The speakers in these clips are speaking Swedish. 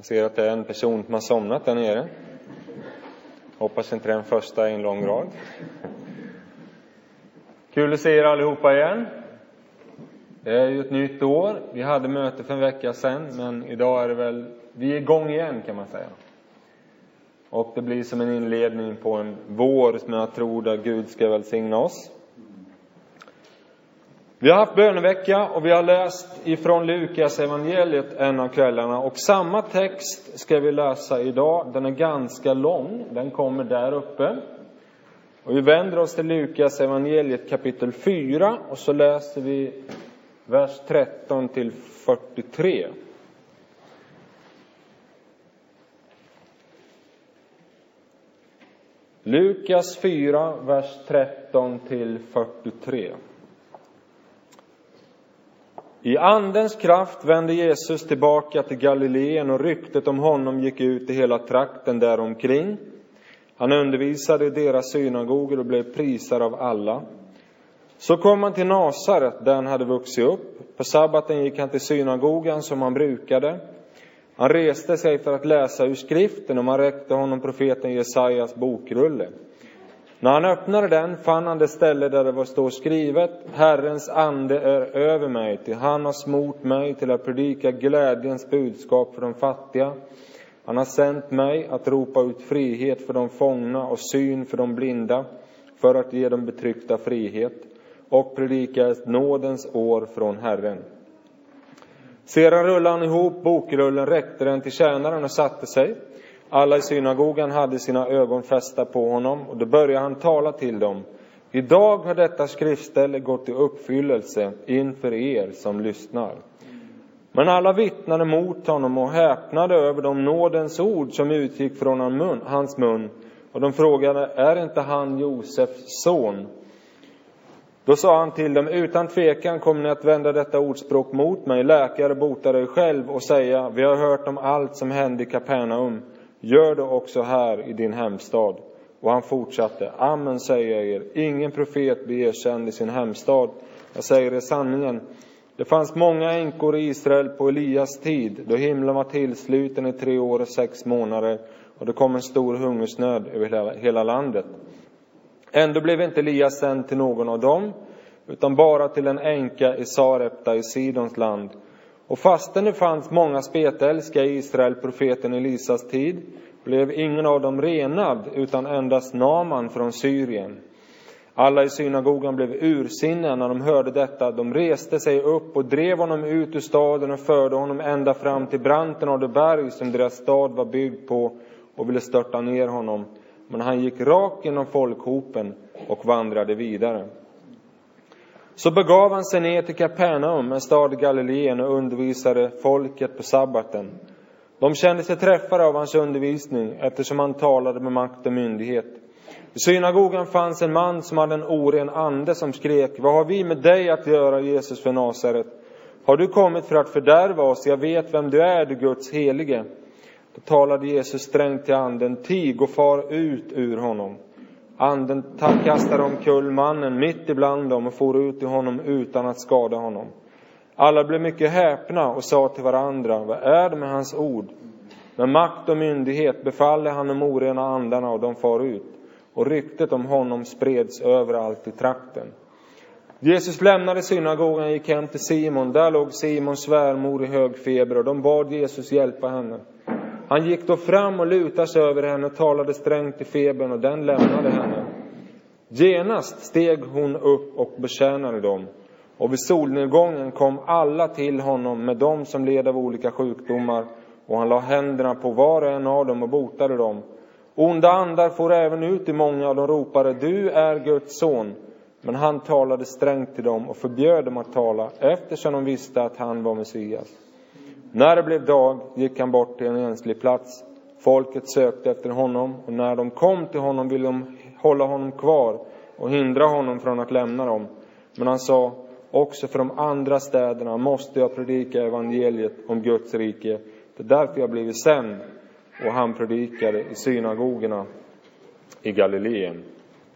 Jag ser att det är en person som har somnat där nere. Hoppas inte den första i en lång rad. Kul att se er allihopa igen. Det är ju ett nytt år. Vi hade möte för en vecka sedan, men idag är det väl, vi är igång igen kan man säga. Och det blir som en inledning på en vår som jag tror att Gud ska välsigna oss. Vi har haft bönevecka och vi har läst ifrån Lukas evangeliet en av kvällarna. Och samma text ska vi läsa idag. Den är ganska lång. Den kommer där uppe. Och vi vänder oss till Lukas evangeliet kapitel 4. Och så läser vi vers 13 till 43. Lukas 4, vers 13 till 43. I andens kraft vände Jesus tillbaka till Galileen och ryktet om honom gick ut i hela trakten däromkring. Han undervisade i deras synagoger och blev prisad av alla. Så kom han till Nasaret där han hade vuxit upp. På sabbaten gick han till synagogan som han brukade. Han reste sig för att läsa ur skriften och man räckte honom profeten Jesajas bokrulle. När han öppnade den fann han det ställe där det var stå skrivet: Herrens ande är över mig, till han har smort mig till att predika glädjens budskap för de fattiga. Han har sänt mig att ropa ut frihet för de fångna och syn för de blinda, för att ge dem betryckta frihet och predika ett nådens år från Herren. Sedan rullade han ihop bokrullen, räckte den till tjänaren och satte sig. Alla i synagogan hade sina ögon fästa på honom och då började han tala till dem. Idag har detta skriftställe gått i uppfyllelse inför er som lyssnar. Men alla vittnade mot honom och häpnade över de nådens ord som utgick från hans mun. Och de frågade: är inte han Josefs son? Då sa han till dem: utan tvekan kommer ni att vända detta ordspråk mot mig. Läkare, bota dig själv, och säga: vi har hört om allt som hände i Kapernaum. Gör det också här i din hemstad. Och han fortsatte: amen säger jag er, ingen profet blir erkänd i sin hemstad. Jag säger er sanningen. Det fanns många änkor i Israel på Elias tid, då himlen var tillsluten i 3 år och 6 månader. Och det kom en stor hungersnöd över hela landet. Ändå blev inte Elias sänd till någon av dem, utan bara till en änka i Sarepta i Sidons land. Och fastän det fanns många spetälska i Israel profeten Elisas tid, blev ingen av dem renad, utan endast Naman från Syrien. Alla i synagogan blev ursinniga när de hörde detta. De reste sig upp och drev honom ut ur staden och förde honom ända fram till branten av det berg som deras stad var byggd på, och ville störta ner honom. Men han gick rakt genom folkhopen och vandrade vidare. Så begav han sig ner till Kapernaum, en stad i Galileen, och undervisade folket på sabbaten. De kände sig träffade av hans undervisning, eftersom han talade med makt och myndighet. I synagogan fanns en man som hade en oren ande som skrek: vad har vi med dig att göra, Jesus för Nasaret? Har du kommit för att fördärva oss? Jag vet vem du är, du Guds helige. Då talade Jesus strängt till anden: tig och far ut ur honom. Anden kastade omkull mannen mitt ibland dem och for ut i honom utan att skada honom. Alla blev mycket häpna och sa till varandra: vad är det med hans ord? Med makt och myndighet befaller han de orena andarna och de far ut. Och ryktet om honom spreds överallt i trakten. Jesus lämnade synagogan och gick hem till Simon. Där låg Simons svärmor i hög feber och de bad Jesus hjälpa henne. Han gick då fram och lutade sig över henne och talade strängt i febern, och den lämnade henne. Genast steg hon upp och betjänade dem. Och vid solnedgången kom alla till honom med dem som led av olika sjukdomar, och han la händerna på var och en av dem och botade dem. Onda andar får även ut i många, och de ropade: du är Guds son. Men han talade strängt till dem och förbjöd dem att tala, eftersom de visste att han var Messias. När det blev dag gick han bort till en enslig plats. Folket sökte efter honom, och när de kom till honom ville de hålla honom kvar och hindra honom från att lämna dem. Men han sa: också för de andra städerna måste jag predika evangeliet om Guds rike. Det är därför jag blivit sänd. Och han predikade i synagogorna i Galileen.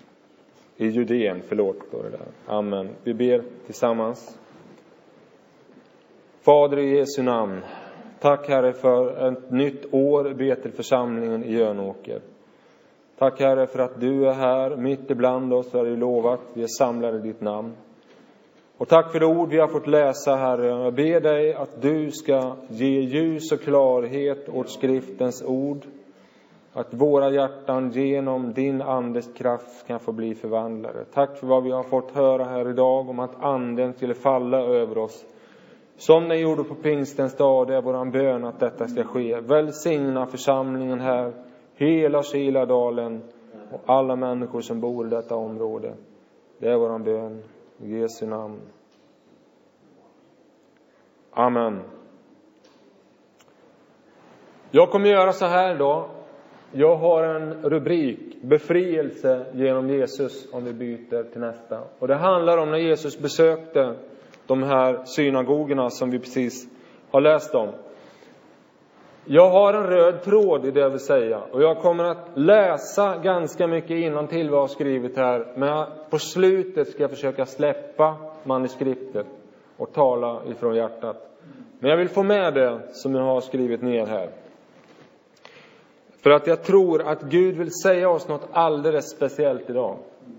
I Judeen, står det där. Amen. Vi ber tillsammans. Fader, i Jesu namn, Tack Herre för ett nytt år Betelförsamlingen i Jönåker. Tack Herre för att du är här mitt ibland oss, har du lovat. Vi är samlade i ditt namn. Och tack för det ord vi har fått läsa, Herre. Jag ber dig att du ska ge ljus och klarhet åt skriftens ord. Att våra hjärtan genom din andes kraft kan få bli förvandlade. Tack för vad vi har fått höra här idag om att anden skulle falla över oss. Som ni gjorde på pingstens dag, det är våran bön att detta ska ske. Välsigna församlingen här, hela Kiladalen och alla människor som bor i detta område. Det är våran bön. I Jesu namn. Amen. Jag kommer göra så här då. Jag har en rubrik, befrielse genom Jesus, om vi byter till nästa. Och det handlar om när Jesus besökte de här synagogorna som vi precis har läst om. Jag har en röd tråd i det jag vill säga. Och jag kommer att läsa ganska mycket innantill vad jag har skrivit här. Men på slutet ska jag försöka släppa manuskriptet och tala ifrån hjärtat. Men jag vill få med det som jag har skrivit ner här. För att jag tror att Gud vill säga oss något alldeles speciellt idag.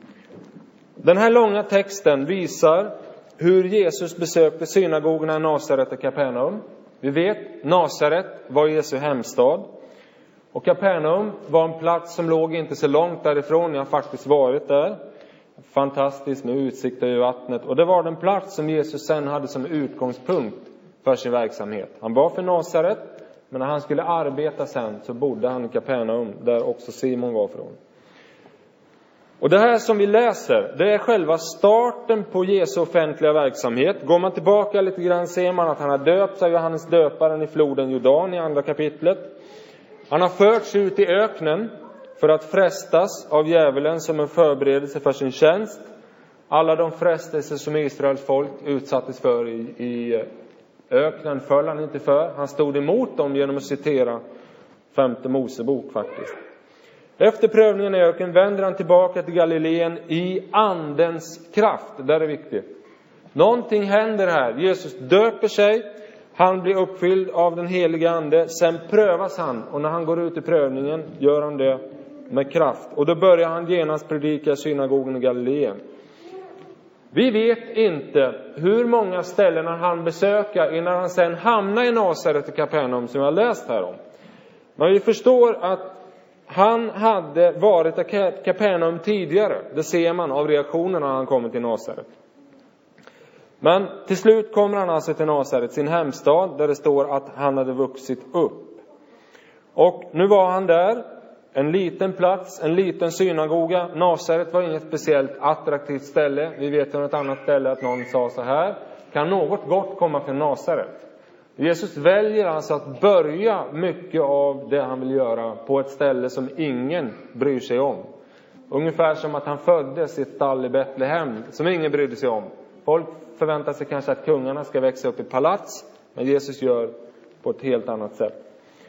Den här långa texten visar hur Jesus besökte synagogorna i Nasaret och Kapernaum. Vi vet, Nasaret var Jesu hemstad. Och Kapernaum var en plats som låg inte så långt därifrån. Jag har faktiskt varit där. Fantastiskt med utsikt över vattnet. Och det var den plats som Jesus sen hade som utgångspunkt för sin verksamhet. Han var för Nasaret, men när han skulle arbeta sen så bodde han i Kapernaum, där också Simon var från. Och det här som vi läser, det är själva starten på Jesu offentliga verksamhet. Går man tillbaka lite grann ser man att han har döpts av Johannes döparen i floden Jordan i andra kapitlet. Han har förts ut i öknen för att frestas av djävulen som en förberedelse för sin tjänst. Alla de frestelser som Israels folk utsattes för i öknen föll han inte för. Han stod emot dem genom att citera 5:e Mosebok faktiskt. Efter prövningen i öken vänder han tillbaka till Galileen i andens kraft. Det är viktigt. Någonting händer här. Jesus döper sig. Han blir uppfylld av den heliga ande. Sen prövas han. Och när han går ut i prövningen gör han det med kraft. Och då börjar han genast predika i synagogen i Galileen. Vi vet inte hur många ställen han besöker innan han sen hamnar i Nasaret och Kapernaum som jag har läst här om. Men vi förstår att han hade varit i Kapernaum tidigare. Det ser man av reaktionerna när han kommer till Nasaret. Men till slut kommer han alltså till Nasaret, sin hemstad, där det står att han hade vuxit upp. Och nu var han där, en liten plats, en liten synagoga. Nasaret var inget speciellt attraktivt ställe. Vi vet från ett annat ställe att någon sa så här: kan något gott komma från Nasaret? Jesus väljer alltså att börja mycket av det han vill göra på ett ställe som ingen bryr sig om. Ungefär som att han föddes i ett stall i Betlehem som ingen brydde sig om. Folk förväntar sig kanske att kungarna ska växa upp i palats, men Jesus gör på ett helt annat sätt.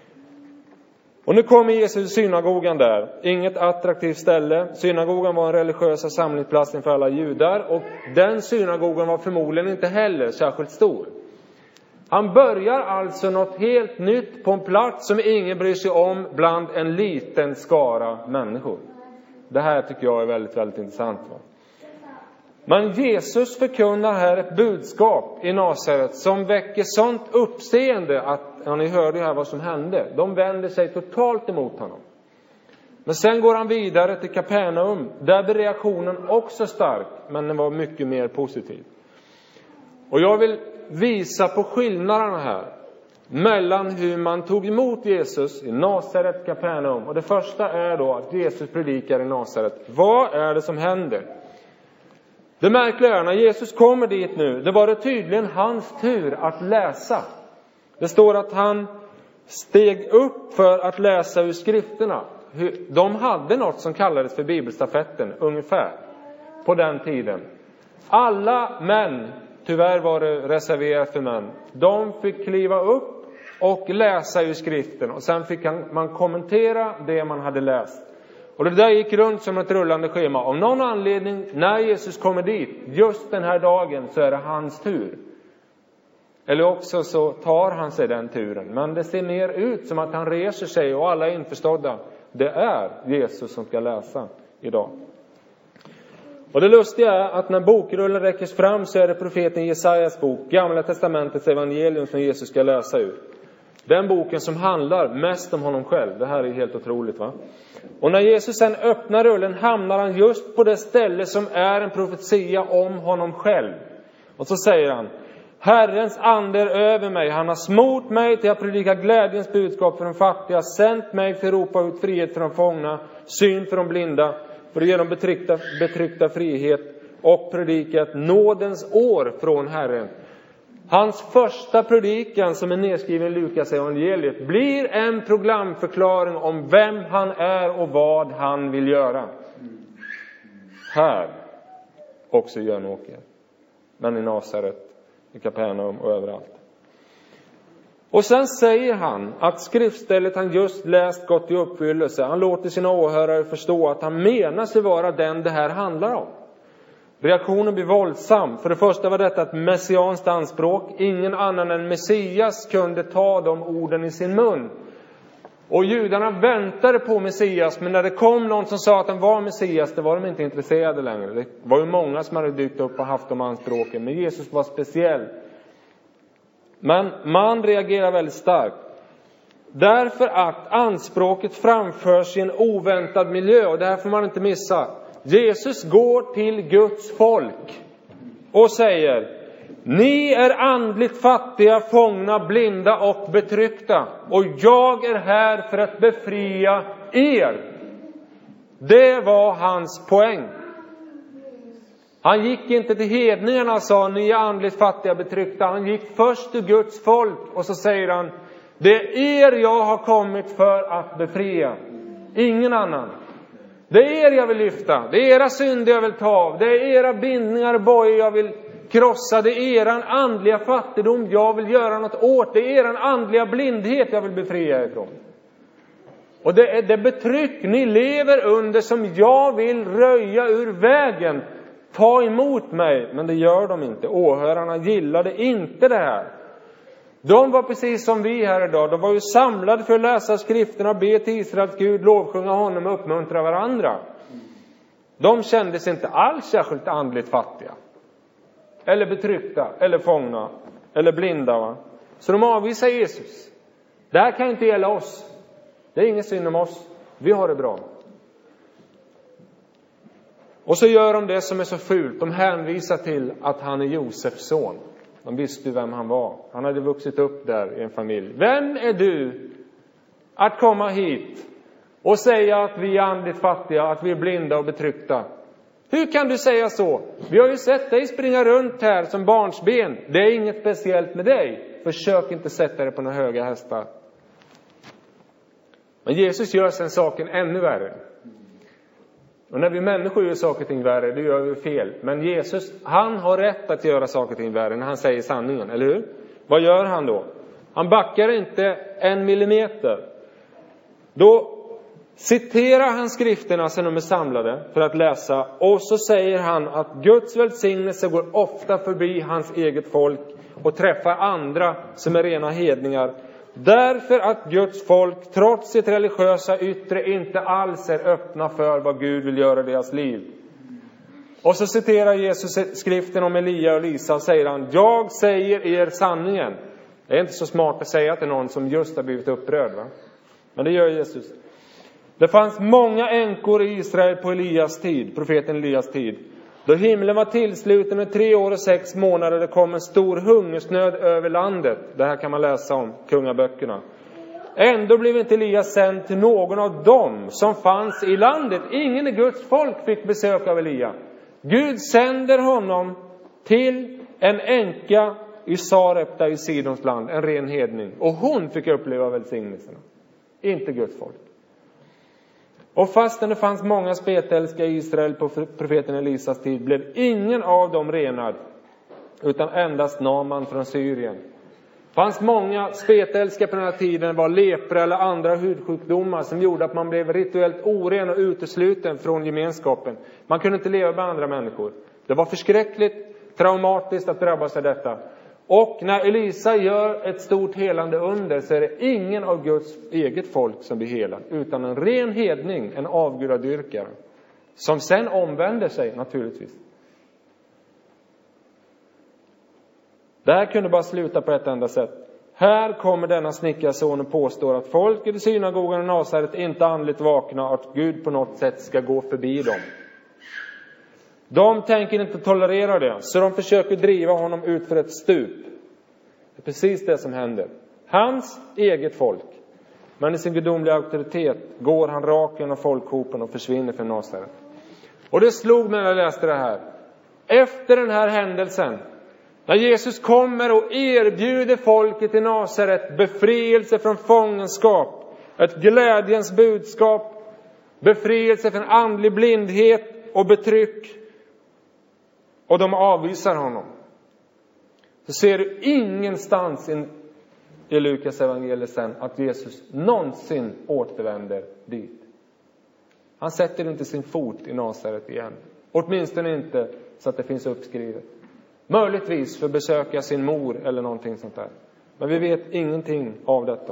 Och nu kommer Jesus i synagogan där. Inget attraktivt ställe. Synagogan var en religiösa samlingsplatsen för alla judar. Och den synagogan var förmodligen inte heller särskilt stor. Han börjar alltså något helt nytt på en plats som ingen bryr sig om bland en liten skara människor. Det här tycker jag är väldigt, väldigt intressant. Men Jesus förkunnar här ett budskap i Nasaret som väcker sånt uppseende att, ja, ni hörde här vad som hände. De vänder sig totalt emot honom. Men sen går han vidare till Kapernaum. Där blir reaktionen också stark, men den var mycket mer positiv. Och jag vill visa på skillnaderna här mellan hur man tog emot Jesus i Nasaret, Kapernaum. Och det första är då att Jesus predikar i Nasaret. Vad är det som händer? Det märkliga är när Jesus kommer dit nu, det var det tydligen hans tur att läsa. Det står att han steg upp för att läsa ur skrifterna. De hade något som kallades för bibelstafetten ungefär på den tiden. Alla män, tyvärr var det reserverat för män, de fick kliva upp och läsa ur skriften. Och sen fick man kommentera det man hade läst. Och det där gick runt som ett rullande schema. Av någon anledning, när Jesus kommer dit, just den här dagen, så är det hans tur. Eller också så tar han sig den turen. Men det ser mer ut som att han reser sig och alla är införstådda. Det är Jesus som ska läsa idag. Och det lustiga är att när bokrullen räckes fram så är det profeten Jesajas bok, Gamla testamentets evangelium, som Jesus ska läsa ur. Den boken som handlar mest om honom själv. Det här är helt otroligt, va? Och när Jesus sen öppnar rullen hamnar han just på det ställe som är en profetia om honom själv. Och så säger han: Herrens ande är över mig. Han har smort mig till att predika glädjens budskap för de fattiga. Sänt mig för att ropa ut frihet för de fångna, syn för de blinda, för att ge dem betryckta frihet, och predika ett nådens år från Herren. Hans första predikan, som är nedskriven i Lukas evangeliet, blir en programförklaring om vem han är och vad han vill göra. Här också Jönåker, men i Nasaret, i Kapernaum och överallt. Och sen säger han att skriftstället han just läst gått i uppfyllelse. Han låter sina åhörare förstå att han menar sig vara den det här handlar om. Reaktionen blir våldsam. För det första var detta ett messianskt anspråk. Ingen annan än Messias kunde ta de orden i sin mun. Och judarna väntade på Messias, men när det kom någon som sa att han var Messias, det var de inte intresserade längre. Det var ju många som hade dykt upp och haft de anspråken, men Jesus var speciell. Men man reagerar väldigt starkt. Därför att anspråket framförs i en oväntad miljö, och det här får man inte missa. Jesus går till Guds folk och säger: Ni är andligt fattiga, fångna, blinda och betryckta, och jag är här för att befria er. Det var hans poäng. Han gick inte till hedningarna och sa: Ni är andligt fattiga, betryckta. Han gick först till Guds folk och så säger han: Det är er jag har kommit för att befria. Ingen annan. Det är er jag vill lyfta. Det är era synder jag vill ta av. Det är era bindningar och bojor jag vill krossa. Det är eran andliga fattigdom jag vill göra något åt. Det är eran andliga blindhet jag vill befria ifrån. Och det är det betryck ni lever under som jag vill röja ur vägen. Ta emot mig. Men det gör de inte. Åhörarna gillade inte det här. De var precis som vi här idag. De var ju samlade för att läsa skrifterna, be till Israels Gud, lovsjunga honom och uppmuntra varandra. De kände sig inte alls särskilt andligt fattiga. Eller betryckta, eller fångna, eller blinda, va? Så de avvisar Jesus. Det här kan inte gälla oss. Det är ingen synd om oss. Vi har det bra. Och så gör de det som är så fult. De hänvisar till att han är Josefs son. De visste vem han var. Han hade vuxit upp där i en familj. Vem är du att komma hit och säga att vi är andligt fattiga, att vi är blinda och betryckta? Hur kan du säga så? Vi har ju sett dig springa runt här som barnsben. Det är inget speciellt med dig. Försök inte sätta dig på några höga hästar. Men Jesus gör sen saken ännu värre. Och när vi människor gör saker och ting värre, då gör vi fel. Men Jesus, han har rätt att göra saker och ting värre när han säger sanningen, eller hur? Vad gör han då? Han backar inte 1 millimeter. Då citerar han skrifterna som de är samlade för att läsa. Och så säger han att Guds välsignelse går ofta förbi hans eget folk och träffar andra som är rena hedningar. Därför att Guds folk, trots sitt religiösa yttre, inte alls är öppna för vad Gud vill göra i deras liv. Och så citerar Jesus skriften om Elia och Lisa och säger han: Jag säger er sanningen. Det är inte så smart att säga till någon som just har blivit upprörd, va? Men det gör Jesus. Det fanns många änkor i Israel på Elias tid, profeten Elias tid. Då himlen var tillsluten i 3 år och 6 månader, det kom en stor hungersnöd över landet. Det här kan man läsa om, kungaböckerna. Ändå blev inte Elias sänd till någon av dem som fanns i landet. Ingen i Guds folk fick besök av Elia. Gud sänder honom till en änka i Sarepta i Sidons land, en ren hedning. Och hon fick uppleva välsignelserna, inte Guds folk. Och fastän det fanns många spetälska i Israel på profeten Elisas tid, blev ingen av dem renad, utan endast Naman från Syrien. Fanns många spetälska på den här tiden, var lepra eller andra hudsjukdomar som gjorde att man blev rituellt oren och utesluten från gemenskapen. Man kunde inte leva med andra människor. Det var förskräckligt, traumatiskt att drabbas av detta. Och när Elisa gör ett stort helande under så är det ingen av Guds eget folk som blir helad. Utan en ren hedning, en avgudadyrkare. Som sen omvänder sig naturligtvis. Det här kunde bara sluta på ett enda sätt. Här kommer denna snickarson och påstår att folket i synagogan i Nasaret inte andligt vakna och att Gud på något sätt ska gå förbi dem. De tänker inte tolerera det, så de försöker driva honom ut för ett stup. Det är precis det som händer. Hans eget folk. Men i sin gudomliga auktoritet går han rakt genom folkhopen och försvinner från Nasaret. Och det slog mig när jag läste det här. Efter den här händelsen, när Jesus kommer och erbjuder folket i Nasaret befrielse från fångenskap, ett glädjens budskap, befrielse från andlig blindhet och betryck, och de avvisar honom, så ser du ingenstans i Lukas evangeliet sen att Jesus någonsin återvänder dit. Han sätter inte sin fot i Nasaret igen. Åtminstone inte så att det finns uppskrivet. Möjligtvis för att besöka sin mor eller någonting sånt där. Men vi vet ingenting av detta.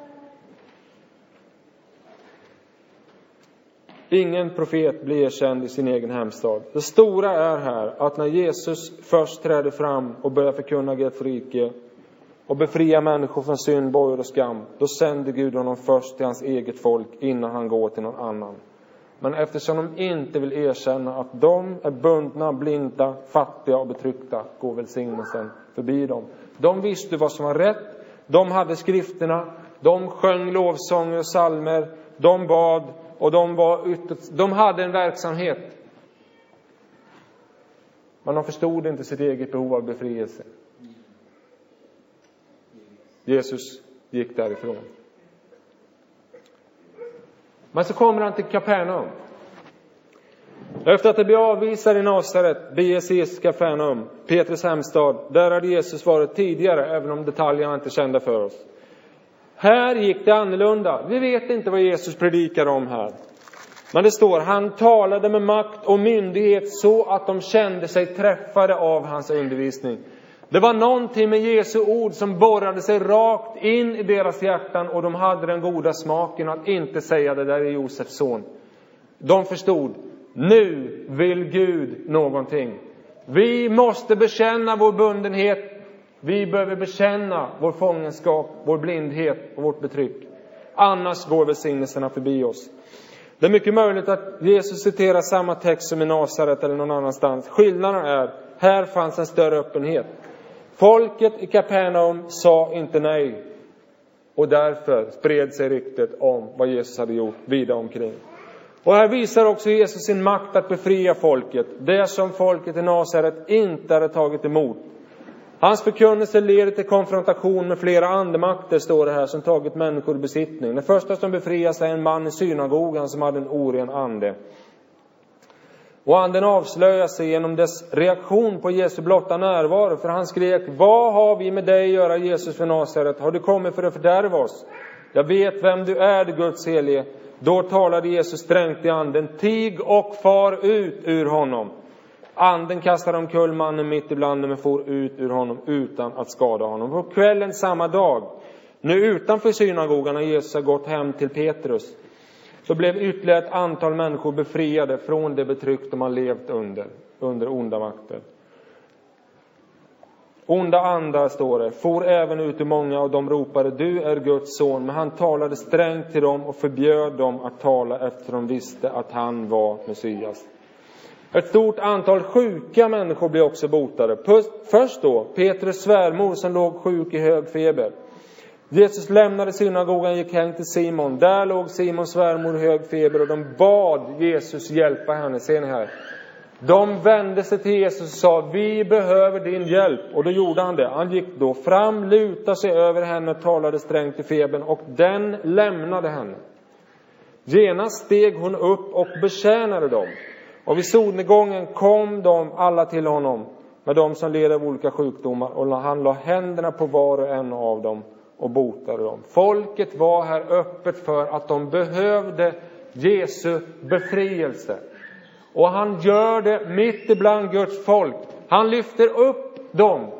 Ingen profet blir erkänd i sin egen hemstad. Det stora är här att när Jesus först träder fram och börjar förkunna Guds rike och befria människor från synd, bojor och skam, då sänder Gud honom först till hans eget folk innan han går till någon annan. Men eftersom de inte vill erkänna att de är bundna, blinda, fattiga och betryckta, går välsignelsen förbi dem. De visste vad som var rätt. De hade skrifterna. De sjöng lovsånger och psalmer. De bad och de hade en verksamhet. Men de förstod inte sitt eget behov av befrielse. Jesus gick därifrån. Men så kommer han till Kapernaum. Efter att det blir avvisad i Nasaret beger sig Jesus till Kapernaum, Petrus hemstad. Där hade Jesus varit tidigare, även om detaljerna inte är kända för oss. Här gick det annorlunda. Vi vet inte vad Jesus predikar om här. Men det står, han talade med makt och myndighet så att de kände sig träffade av hans undervisning. Det var någonting med Jesu ord som borrade sig rakt in i deras hjärtan, och de hade den goda smaken att inte säga det där är Josefs son. De förstod, nu vill Gud någonting. Vi måste bekänna vår bundenhet. Vi behöver bekänna vår fångenskap, vår blindhet och vårt betryck. Annars går välsignelserna förbi oss. Det är mycket möjligt att Jesus citerar samma text som i Nasaret eller någon annanstans. Skillnaden är, här fanns en större öppenhet. Folket i Kapernaum sa inte nej. Och därför spred sig ryktet om vad Jesus hade gjort vidare omkring. Och här visar också Jesus sin makt att befria folket. Det som folket i Nasaret inte hade tagit emot. Hans förkunnelse leder till konfrontation med flera andemakter, står det här, som tagit människor i besittning. Den första som befrias är en man i synagogan som hade en oren ande. Och anden avslöjar sig genom dess reaktion på Jesu blotta närvaro. För han skrek, vad har vi med dig att göra, Jesus från Nasaret? Har du kommit för att fördärva oss? Jag vet vem du är, du Guds helige. Då talade Jesus strängt i anden, tig och far ut ur honom. Anden kastade omkull mannen mitt ibland dem, men for ut ur honom utan att skada honom. På kvällen samma dag, nu utanför synagogan, när Jesus har gått hem till Petrus, så blev ytterligare ett antal människor befriade från det betryck de har levt under onda makter. Onda andar, står det, for även ut ur många, och de ropade, du är Guds son. Men han talade strängt till dem och förbjöd dem att tala, efter de visste att han var Messias. Ett stort antal sjuka människor blev också botade. Först då Petrus svärmor som låg sjuk i hög feber. Jesus lämnade synagogan och gick hem till Simon. Där låg Simons svärmor i hög feber, och de bad Jesus hjälpa henne. Ser ni här? De vände sig till Jesus och sa, vi behöver din hjälp. Och då gjorde han det. Han gick då fram, lutade sig över henne och talade strängt i febern, och den lämnade henne. Genast steg hon upp och betjänade dem. Och vid solnedgången kom de alla till honom med de som led av olika sjukdomar, och han la händerna på var och en av dem och botade dem. Folket var här öppet för att de behövde Jesu befrielse. Och han gör det mitt ibland Guds folk. Han lyfter upp dem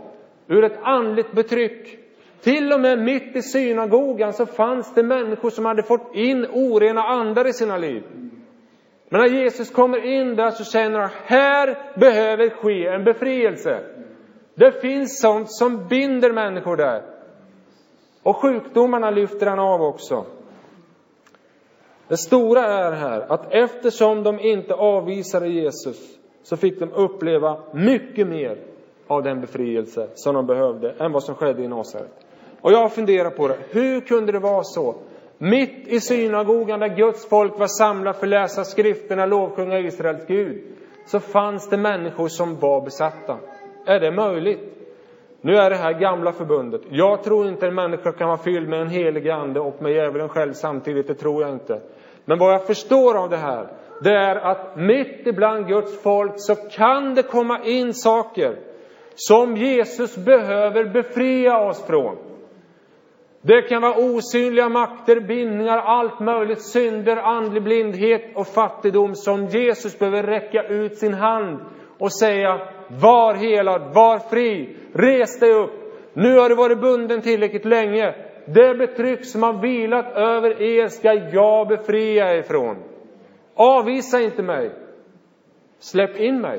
ur ett andligt betryck. Till och med mitt i synagogan så fanns det människor som hade fått in orena andar i sina liv. Men när Jesus kommer in där så känner han, här behöver ske en befrielse. Det finns sånt som binder människor där. Och sjukdomarna lyfter han av också. Det stora är här att eftersom de inte avvisade Jesus så fick de uppleva mycket mer av den befrielse som de behövde än vad som skedde i Nasaret. Och jag funderar på det. Hur kunde det vara så? Mitt i synagogan där Guds folk var samlat för att läsa skrifterna, lovsjunga Israels Gud, så fanns det människor som var besatta. Är det möjligt? Nu är det här gamla förbundet. Jag tror inte en människa kan vara fylld med en helig ande och med djävulen själv samtidigt. Det tror jag inte. Men vad jag förstår av det här, det är att mitt ibland Guds folk så kan det komma in saker som Jesus behöver befria oss från. Det kan vara osynliga makter, bindningar, allt möjligt, synder, andlig blindhet och fattigdom som Jesus behöver räcka ut sin hand och säga, var helad, var fri, res dig upp. Nu har du varit bunden tillräckligt länge. Det betryck som har vilat över er ska jag befria ifrån. Avvisa inte mig. Släpp in mig.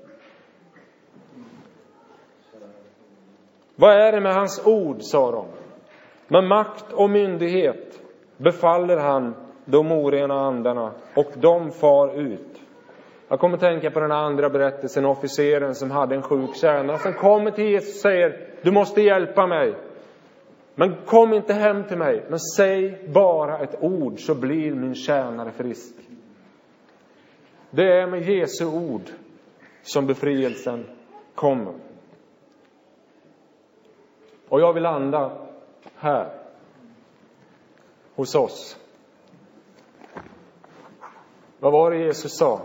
Vad är det med hans ord, sa de? Med makt och myndighet befaller han de orena andarna och de far ut. Jag kommer att tänka på den andra berättelsen, officeren som hade en sjuk tjänare som kommer till Jesus och säger, du måste hjälpa mig. Men kom inte hem till mig, men säg bara ett ord så blir min tjänare frisk. Det är med Jesu ord som befrielsen kommer. Och jag vill landa här hos oss. Vad var det Jesus sa?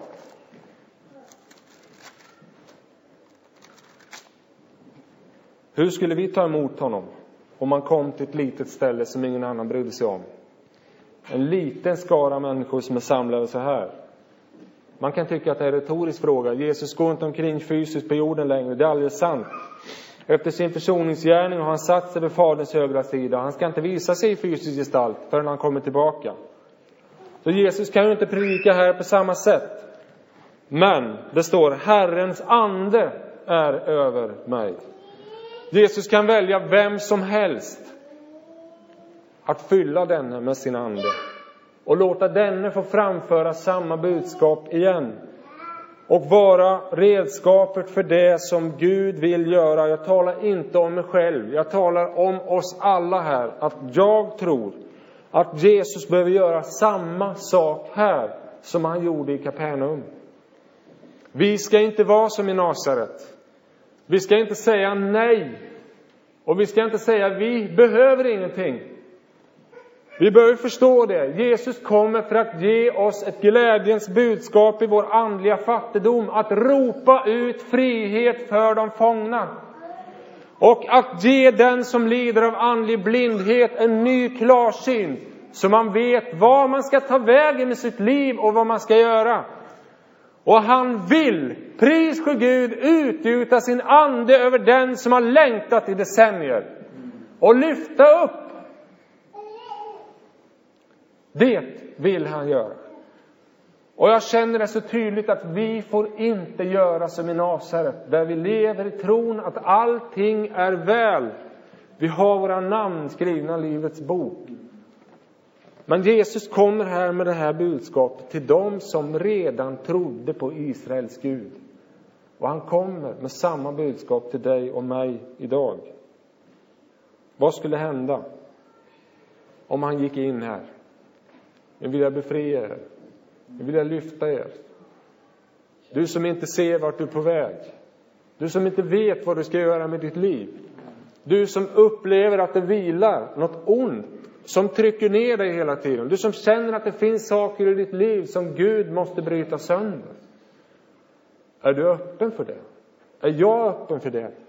Hur skulle vi ta emot honom om man kom till ett litet ställe som ingen annan brydde sig om? En liten skara människor som är samlade så här. Man kan tycka att det är en retorisk fråga. Jesus går inte omkring fysiskt på jorden längre. Det är alldeles sant. Efter sin försoningsgärning har han satt sig vid Faderns högra sida. Han ska inte visa sig i fysisk gestalt förrän han kommer tillbaka. Så Jesus kan ju inte predika här på samma sätt. Men det står, Herrens ande är över mig. Jesus kan välja vem som helst att fylla denne med sin ande. Och låta denne få framföra samma budskap igen. Och vara redskapet för det som Gud vill göra. Jag talar inte om mig själv. Jag talar om oss alla här. Att jag tror att Jesus behöver göra samma sak här som han gjorde i Kapernaum. Vi ska inte vara som i Nasaret. Vi ska inte säga nej. Och vi ska inte säga vi behöver ingenting. Vi behöver förstå det. Jesus kommer för att ge oss ett glädjens budskap i vår andliga fattigdom. Att ropa ut frihet för de fångna. Och att ge den som lider av andlig blindhet en ny klarsyn. Så man vet vad man ska ta vägen med sitt liv och vad man ska göra. Och han vill, pris för Gud, utgjuta sin ande över den som har längtat i decennier. Och lyfta upp. Det vill han göra. Och jag känner det så tydligt att vi får inte göra som i Nasaret. Där vi lever i tron att allting är väl. Vi har våra namn skrivna i livets bok. Men Jesus kommer här med det här budskapet till dem som redan trodde på Israels Gud. Och han kommer med samma budskap till dig och mig idag. Vad skulle hända om han gick in här? Nu vill jag befria er. Nu vill jag lyfta er. Du som inte ser vart du är på väg. Du som inte vet vad du ska göra med ditt liv. Du som upplever att det vilar något ont som trycker ner dig hela tiden. Du som känner att det finns saker i ditt liv som Gud måste bryta sönder. Är du öppen för det? Är jag öppen för det?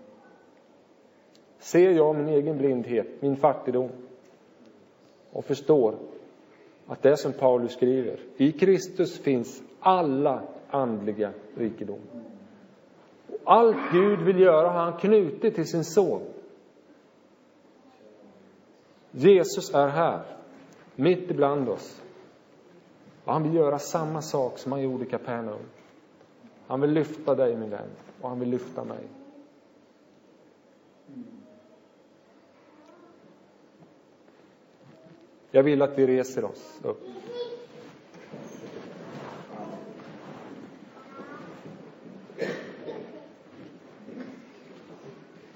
Ser jag min egen blindhet, min fattigdom och förstår att det som Paulus skriver, i Kristus finns alla andliga rikedom. Allt Gud vill göra har han knutit till sin son. Jesus är här, mitt ibland oss. Och han vill göra samma sak som han gjorde i Kapernaum. Han vill lyfta dig, min vän, och han vill lyfta mig. Jag vill att vi reser oss upp.